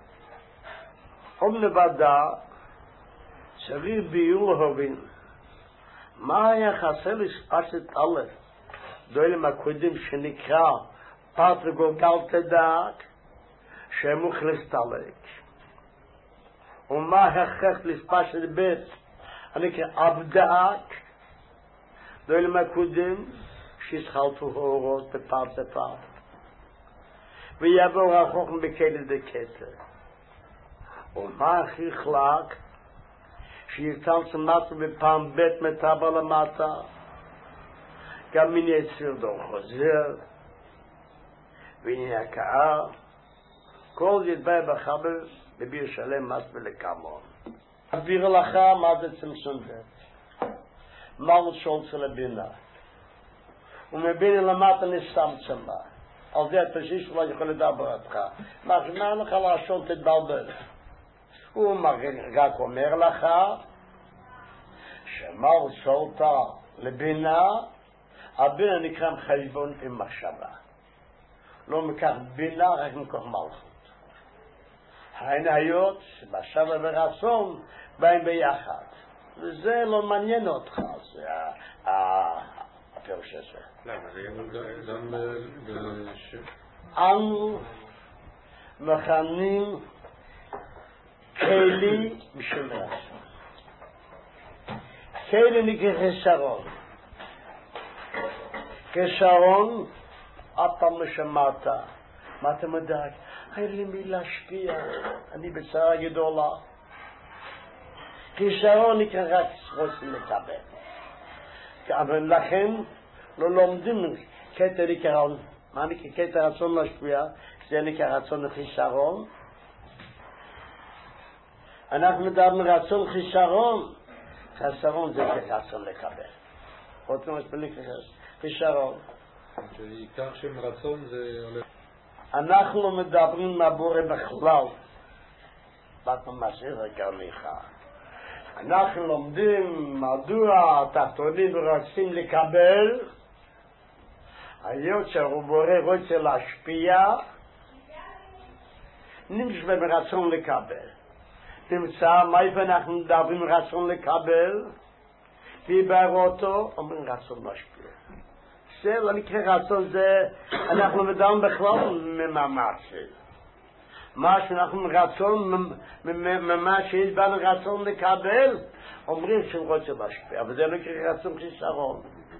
נבדה צריך ביור להבין מה היה חסר לספשת א' דוילם הקודם שנקרא פטרגו גלטדק, שמוכלסטלק. ומה הכרח לספשת בית, אני כאבדק, דויל מקודם, שישחלטו הורות בפרט לפרט. ויבוא רחוק בקלת דקטר. ומה הכי חלק, שירצן מצו בפעם בית מטבע למטה, גם מן יציר דור חוזר, ועניין הקעה, כל ידבר בחבר, בביר שלם מצו לקמון. אביר לך מה זה צמצום בית. מל שולץ לבינה. ומבינה למטה נסמצם בה. על זה התשיש לא יכול לדבר אותך. מה לך לעשות תתבלבל. הוא רק אומר לך, שמל שולטה לבינה, הבינה נקרא חשבון עם מחשבה. לא מקח בינה, רק מקח מלכות. העיניות, מחשבה ורצון, באים ביחד. וזה לא מעניין אותך, זה הפירוש הזה. למה? זה גם אנו מכנים כלי בשביל רצון. כלי נקרא חסרון. חסרון, אף פעם לא שמעת. מה אתה מדעת? היה לי מי להשפיע, אני בצרה גדולה. חסרון נקרא רק רוצים לקבל. אבל לכן לא לומדים קטע עיקרון. מה נקרא קטע רצון להשפיע? זה נקרא רצון חיסרון. אנחנו מדברים רצון חיסרון. חיסרון זה רצון לקבל. רוצים להשפיע חיסרון. עיקר שם רצון זה הולך. אנחנו מדברים מהבורא בכלל. באתם משאיר רגליך. אנחנו לומדים מדוע התחתונים רוצים לקבל, היות שהבורא רוצה להשפיע, נמצא ברצון לקבל. נמצא, מה איפה אנחנו מדברים רצון לקבל? דיבר אותו, אומרים רצון להשפיע. זה לא נקרא רצון, זה אנחנו מדברים בכלל ממעשה. מה שאנחנו רצון, ממה שיש בנו רצון לקבל, אומרים שהוא רוצה להשפיע, אבל זה לא נקרא רצון חיסרון.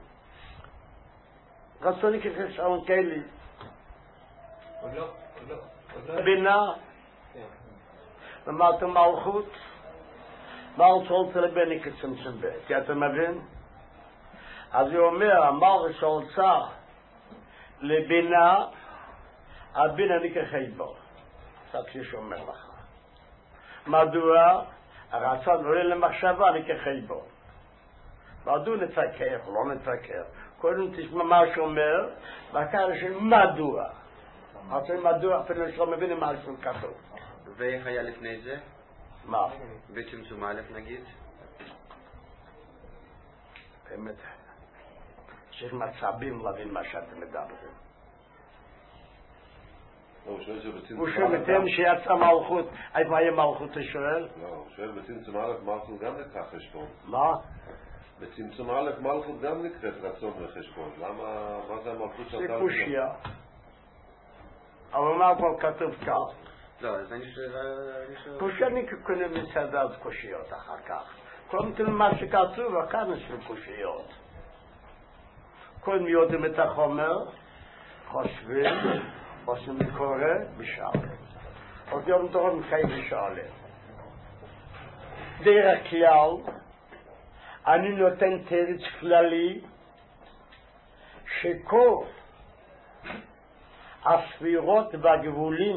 רצון נקרא חיסרון כלי. בינה, למדת מלכות, מלכות לבני כצמצם בית, כי אתה מבין? אז הוא אומר, המלכות שהולצה לבינה, הבינה נקרא חשבון. זה כפי שאומר לך. מדוע? הרצון עולה למחשבה נקרא חשבון. מדוע נתקר, לא נתקר. קודם תשמע מה שאומר, ואחר מדוע. אז מדוע אפילו שלא מבינים מה שכתוב. ואיך היה לפני זה? מה? בצמצום א' נגיד? באמת, שיש מצבים להבין מה שאתם מדברים. הוא שואל אתם שיצא מלכות, איפה היה מלכות השואל? לא, הוא שואל בצמצום א' מלכות גם נקרא חשבון. מה? בצמצום א' מלכות גם נקראת רצון וחשבון. למה, מה זה המלכות שאתה... זה קושיה. אבל מה כבר כתוב כאן? לא, אז אני שואל... קושיה נקרא מסעדת קושיות אחר כך. קודם מה שכתוב, כאן יש קושיות. קודם יודעים את החומר, חושבים, עושים לקורא, בשאלה. עוד יום דורם חיים בשאלה. דרך כלל, אני נותן תרץ כללי, שכל הספירות והגבולים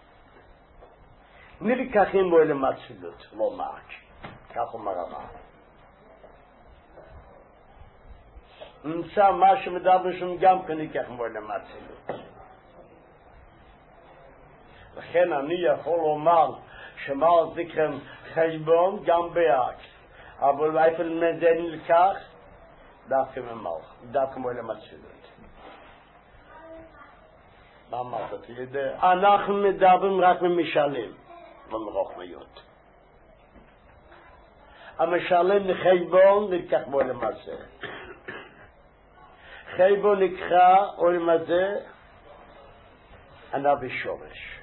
נלקחים בו למצלות, לא מעט. כך אומר הרמב"ם. נמצא מה שמדבר שם גם כן ניקח בו למצלות. לכן אני יכול לומר שמה זכרם חשבון גם ביעק. אבל איפה זה נלקח? דווקא ממלך, דווקא בו למצלות. מה אמרת? אתה יודע? אנחנו מדברים רק ממשלים, לא מרוחמיות. המשלם לחשבון נלקח בו למעשה. חשבון נקרא או למעשה הנביא שורש.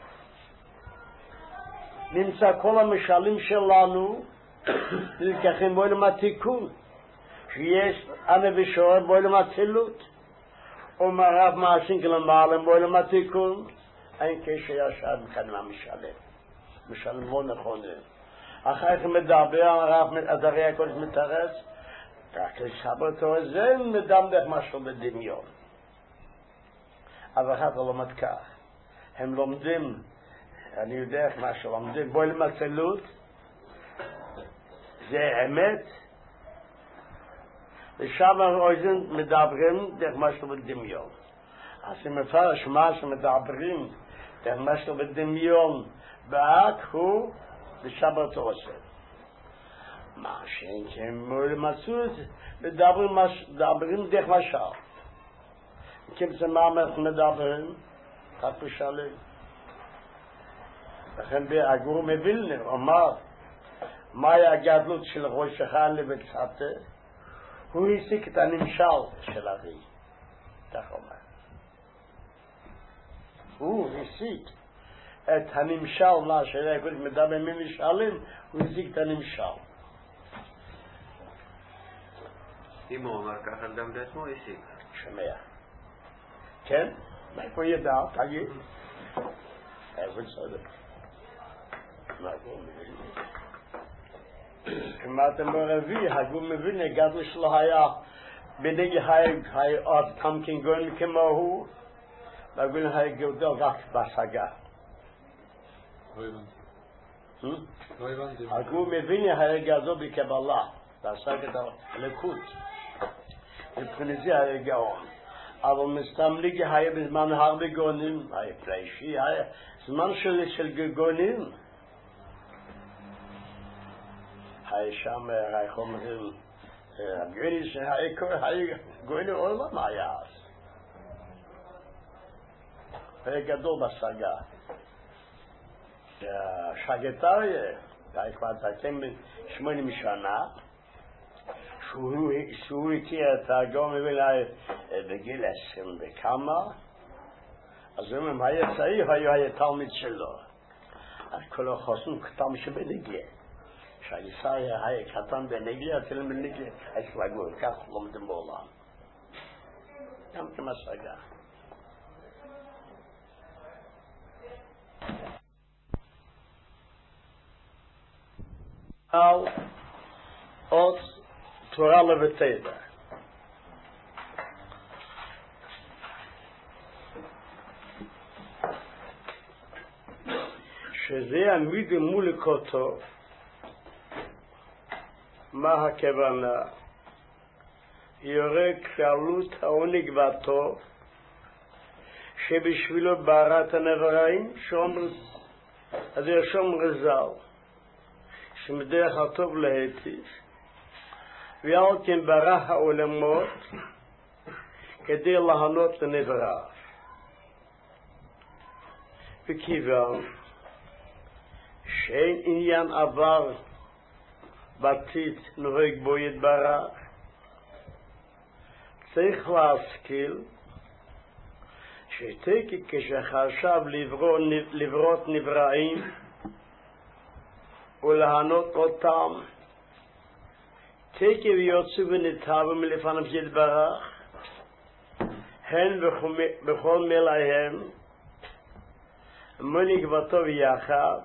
נמצא כל המשלים שלנו נלקחים בעולם התיקון, שיש הנביא שורש בעולם הצילות, ומרב מעשים כלמעלה בעולם התיקון, אין קשר ישר מכאן מהמשלם. משלם לא נכון. אחר כך מדבר, הרב עזריה הקודש מתרץ, רק לסבתו זה מדמדך משהו בדמיון. אבל אחד לא לומד כך. הם לומדים, אני יודע איך משהו לומדים, בעולם הצילות, זה אמת, ושם האוזן מדברים דרך משהו בדמיון. אז אם מפרש מה שמדברים דרך משהו בדמיון, רק הוא בשבת עושה. מה שאין בעולם הצילות, מדברים דרך משל. כמצא מה אנחנו מדברים? רק בשלם. לכן הגור מווילנה אמר, מהי הגדלות של ראש אחד לבצעתה? הוא הסיק את הנמשל של הרי. כך אומר. הוא הסיק את הנמשל, מה שהיה קודם מדבר ממשלים, הוא הסיק את הנמשל. אם הוא אומר ככה, גם בעצמו הסיק. שומע. כן? מאיפה ידע? תגיד. איפה צודק? הגור מבין. אם אתם ברבי, הגור מבין, הגדל שלו היה בנגי היה עוד קמקין גוין כמו הוא, והגור היה גדול רק בהשגה. לא הבנתי. הגור מבין היה גדול בקבלה, בהשגת הלכות. מבחינת זה היה גאון. אבל מסתמליגי היה בזמן הרבה גאונים, היה פלאשי, היה זמן של גאונים. היה שם, איך אומרים, הגאוני שהיה גאוני עולם היה אז. היה גדול בהשגה. השגתריה, היה כבר תקן 80 שנה, שהוא הכיר את הגאון מווילנה בגיל 20 וכמה, אז אם היה צעיר, היה תלמיד שלו. אז כל החוסן קטן שבנגיה. כשהישאי היה קטן בנגיה, תלם בנגיה, היה סלגור, כך לומדים בעולם. גם כמשגה. על עוד תורה לבטבע. שזה עמיד מול אותו, מה הכוונה? יורה כללות העונג והטוב, שבשבילו בערת הנבראים, אז ירשום רזל, שמדרך הטוב להטיף, ועל כן ברא העולמות כדי להנות לנבראיו. וכיוון שאין עניין עבר בעתיד נוהג בו יתברך, צריך להשכיל שתקי כשחשב לברות נבראים ולהנות אותם, תקי ויוצאו ונתהוו מלפניו יתברך, הן בכל מלאיהם, מנהיג וטוב יחד,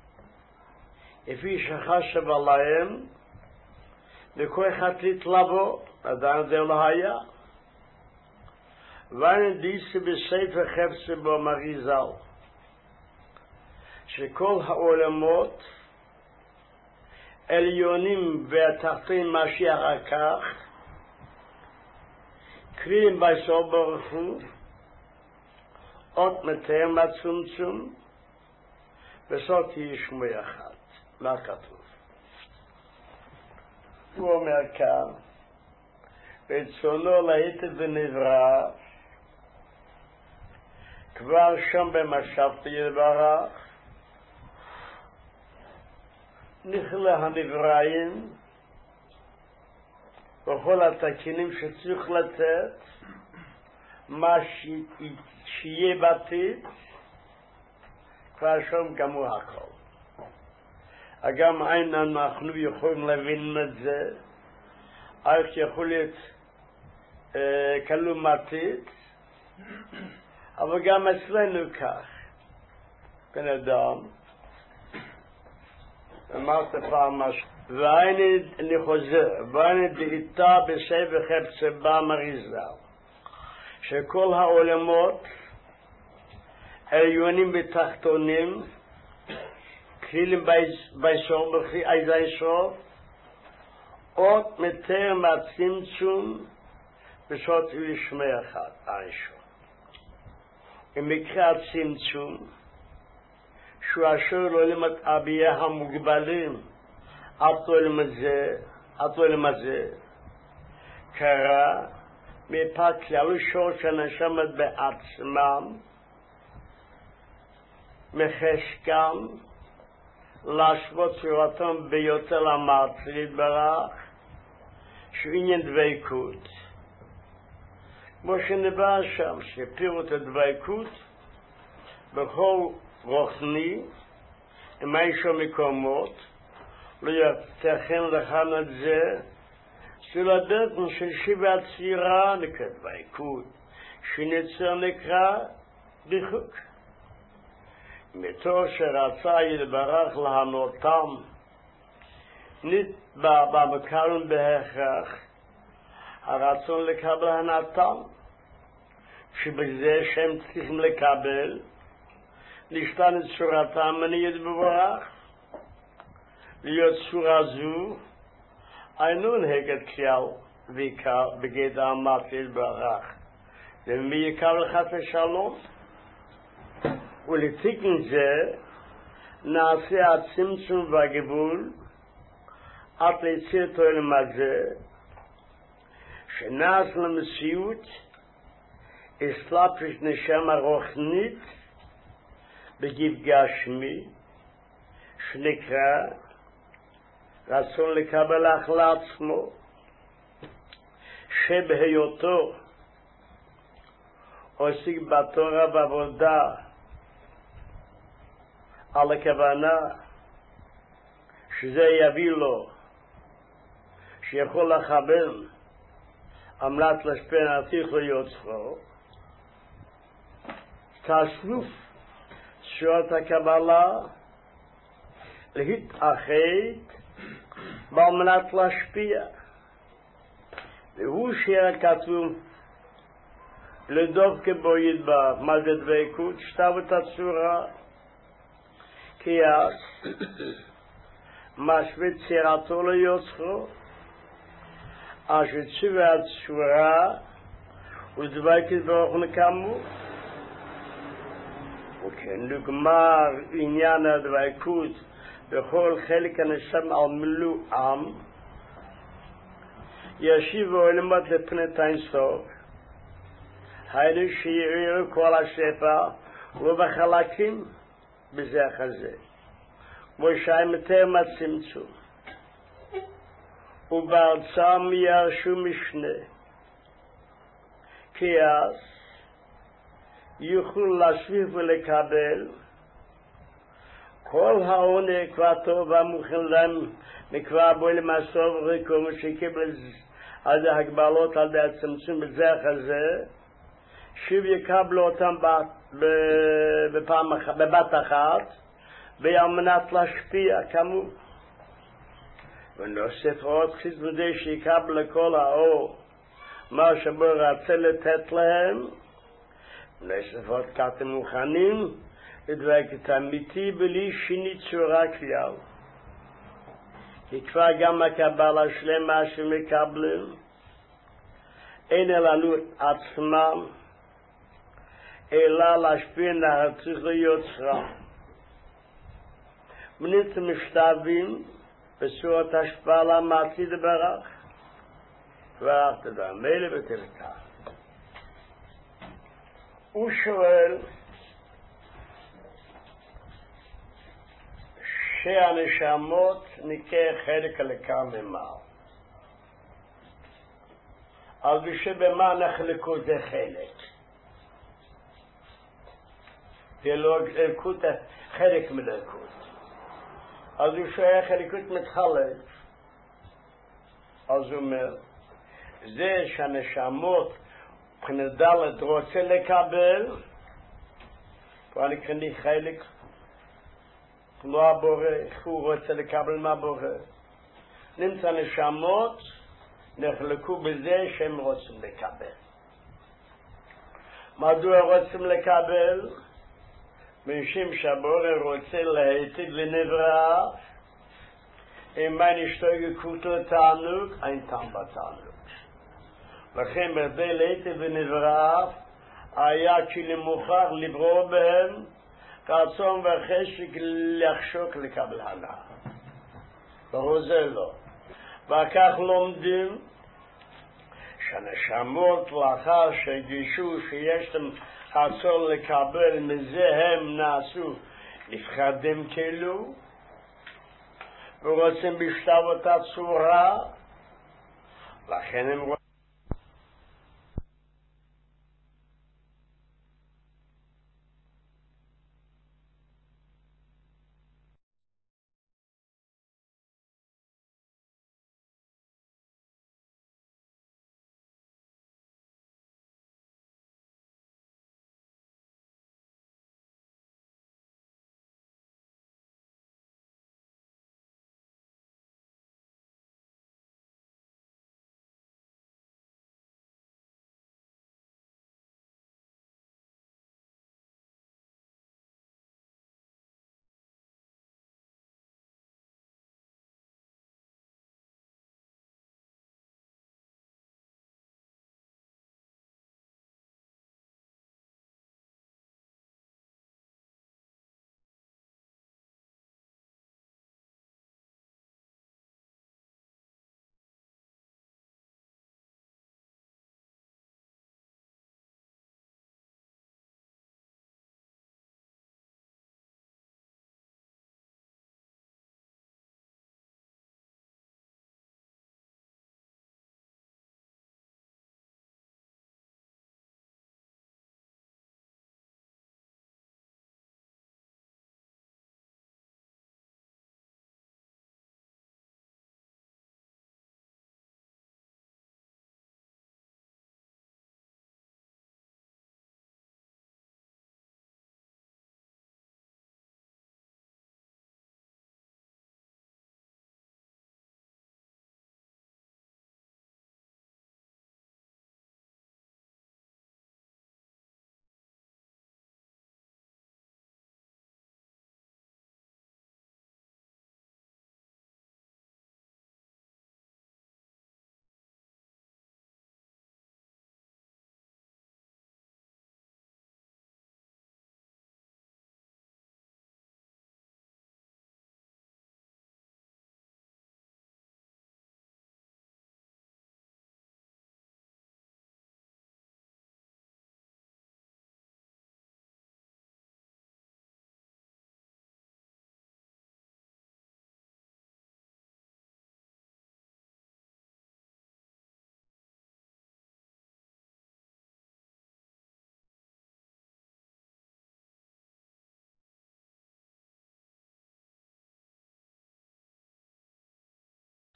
לפי שחשב עליהם, וכוי חתלית לבוא, עדיין זה לא היה. ואני דיסי בספר חפצה בו מריזל, שכל העולמות, עליונים והתחתים משיח הכך, קריאים ביסור ברוך הוא, עוד מתאם הצומצום, וסות ישמו יחד. מה כתוב? הוא אומר כאן, רצונו להיטב ונברא, כבר שם במשאפת יתברך, נכלה הנבראים, וכל התקינים שצריך לתת, מה שיהיה בעתיד, כבר שם גמור הכל. גם אין אנחנו יכולים להבין את זה, איך יכול להיות כלום עתיד, אבל גם אצלנו כך. בן אדם, אמרת פעם משהו, אני חוזר, ואני דעיתה בספר חפצה במריזל, שכל העולמות עליונים ותחתונים, כלילים ביסור, בכי איזה סוף, עוד מתאר מהצמצום בסוד לשמי אחד, אישו. במקרה הצמצום, שהוא אשר לא לימד אביה המוגבלים, עד עולם הזה, קרה מפת כלל שור שנשמת בעצמם, מחשקם, להשוות צורתם ביותר למעצרית ברח, שהוא עניין דבקות. כמו שנבע שם, שפירוט הדבקות בכל רוחני, עם אישו מקומות, לא יתכן לכאן את זה, שלדעת של שיבה הצירה נקרא דבקות, שנצר נקרא דיחוק. מתוך שרצה יתברך להנותם, נתבע במקרון בהכרח, הרצון לקבל הנתם, שבזה שהם צריכים לקבל, נשתן את צורתם מניית בברך, להיות צורה זו, אינו נהגת כלל ועיקר בגדר אמרת להתברך, ומי יקבל חס ושלום? ולתיקן זה נעשה הצמצום והגבול עד ליציר תואלם הזה שנעש למציאות אסלאפש נשמה רוחנית בגיב גשמי שנקרא רצון לקבל אך לעצמו שבהיותו עוסק בתורה ועבודה על הכוונה שזה יביא לו שיכול לכוון עמלת לשפן עתיך ליוצרו תשלוף שעות הקבלה להתאחד בעמלת להשפיע והוא שיר כתוב לדוב כבו ידבר מה זה דבקות שתב את הצורה כי אז משווה צירתו ליוצרו אשר ציווה הצורה ודבקת ברוך נקמו וכן נגמר עניין הדבקות בכל חלק הנשם על מילואם ישיב ועולמות לפני אינסוף היינו שיראו כל השפע ובחלקים בזה החזה כמו שהם יותר מהצמצום ובארצם ירשו משנה כי אז יוכלו להשביח ולקבל כל העונג והטוב והמוכן להם מקבע בו למסוב ריקום שיקבל על זה הגבלות על זה הצמצום בזה החזה שוב יקבלו אותם בבת אחת ועל מנת להשפיע כמו ונוסף עוד חסדי שיקבל לכל האור מה שבו רצה לתת להם ונוסף עוד כאתם מוכנים לדבקת אמיתי בלי שיני צורה כלל כי כבר גם הקבלה שלמה שמקבלים אין אלנו עצמם אלא להשפיע נהרציך ליוצרה מנית משתבים בצורת השפעה למעשי דברך כבר תדע מילא ותלכה הוא שואל שהנשמות ניקח חלק לכאן ממעל אז בשבמה נחלקו זה חלק זה לא אלוקות, חלק מלאלוקות. אז הוא שייך אלוקות מתחלף. אז הוא אומר, זה שהנשמות מבחינת ד' רוצה לקבל, פה אני קני חלק, לא הבורא, הוא רוצה לקבל מהבורא. נמצא נשמות, נחלקו בזה שהם רוצים לקבל. מדוע רוצים לקבל? משום שהבורא רוצה להיטיב לנברא, אם מה נשתוי גקותו תענוג, אין טעם בתענוג. לכן בכדי להיטיב לנברא, היה כי מוכרח לברוא בהם, רצון וחשק לחשוק לקבל הנאה. ברור זה לא. וכך לומדים שהנשמות לאחר שגישו שיש להם רצון לקבל, מזה הם נעשו נפחדים כאילו, ורוצים בשלב אותה צורה, לכן הם